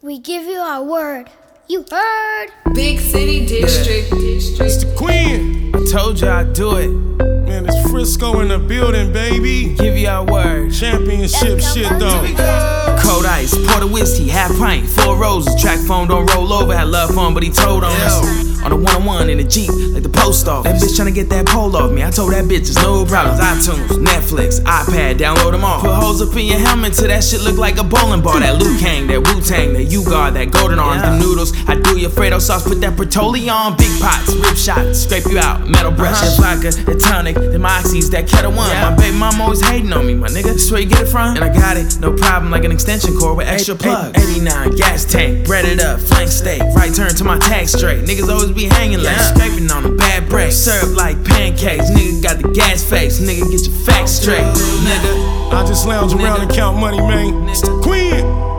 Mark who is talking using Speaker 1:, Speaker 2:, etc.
Speaker 1: We give you our word. You heard?
Speaker 2: Big City District.
Speaker 3: It's the Queen.
Speaker 4: I told you I'd do it.
Speaker 3: Man, it's Frisco in the building, baby.
Speaker 4: Give you our word.
Speaker 3: Championship shit, though.
Speaker 4: Cold ice, porter whiskey, half pint, 4 roses. Track phone don't roll over, had love phone, but he told on us. On a one-on-one in a Jeep, like the post office. That bitch tryna get that pole off me. I told that bitch there's no problems. iTunes, Netflix, iPad, download them all. Put holes up in your helmet till that shit look like a bowling ball. That Liu Kang, that Wu-Tang, that U-Guard, that Golden Arms, them noodles. I do your Fredo sauce, put that Bertolli on. Big pots, rib shots, scrape you out, metal brush. That vodka, that tonic, them oxys, that Ketel One. My baby mom always hating on me, my nigga. That's where you get it from? And I got it, no problem, like an extension cord with extra plugs. 89, gas tank, breaded up, flank steak. Right turn to my tag straight. Niggas always be hanging like scraping on a bad break. Served like pancakes, nigga got the gas face. Nigga get your facts straight, nigga.
Speaker 3: I just lounge around and count money, man. It's the Queen.